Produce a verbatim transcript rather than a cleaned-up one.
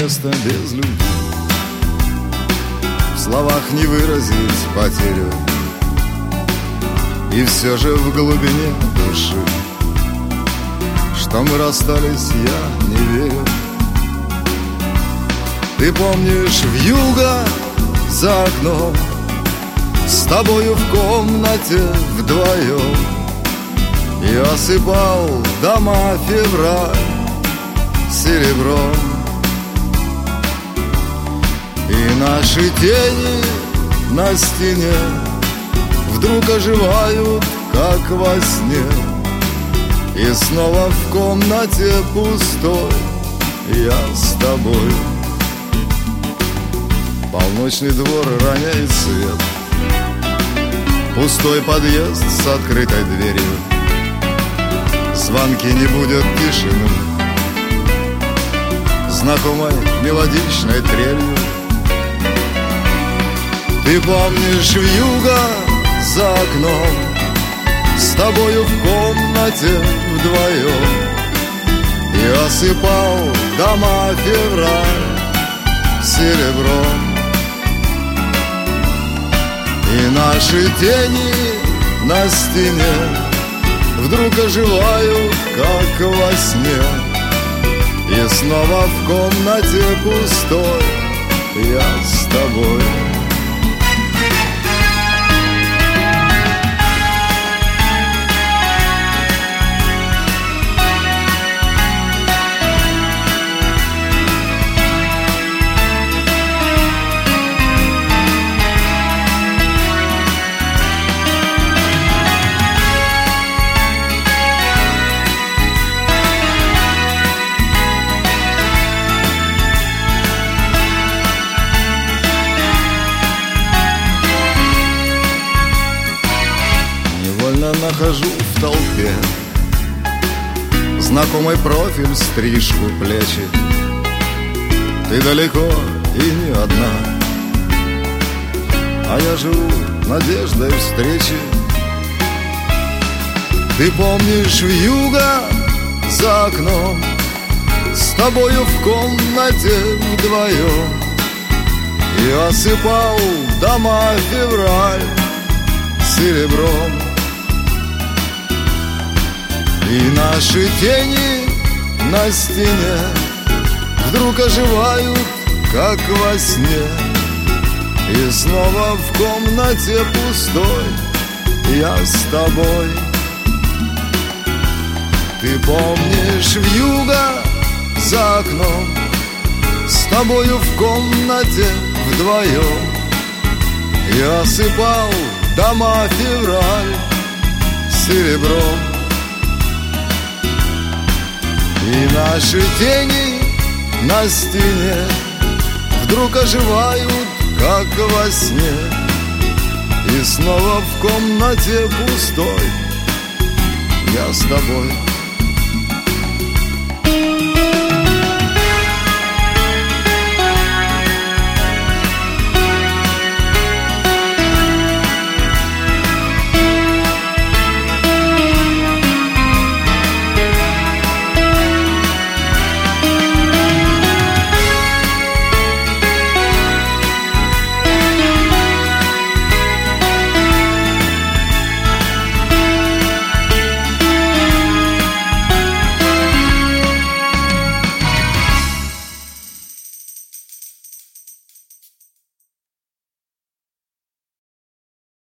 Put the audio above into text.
место без любви. В словах не выразить потерю, и все же в глубине души, что мы расстались, я не верю. Ты помнишь вьюга за окном, с тобою в комнате вдвоем, и осыпал дома февраль серебром. И наши тени на стене вдруг оживают, как во сне, и снова в комнате пустой я с тобой. Полночный двор роняет свет, пустой подъезд с открытой дверью, звонки не будет тишины, знакомой мелодичной трелью. Ты помнишь вьюга за окном, с тобою в комнате вдвоем, и осыпал дома февраль серебром. И наши тени на стене вдруг оживают, как во сне, и снова в комнате пустой я с тобой. Нахожу в толпе знакомый профиль, стрижку, плечи. Ты далеко и не одна, а я живу надеждой встречи. Ты помнишь вьюга за окном, с тобою в комнате вдвоем, и осыпал дома февраль серебром. И наши тени на стене вдруг оживают, как во сне, и снова в комнате пустой я с тобой. Ты помнишь вьюга за окном, с тобою в комнате вдвоем, и осыпал дома февраль серебром. И наши тени на стене вдруг оживают, как во сне, и снова в комнате пустой я с тобой.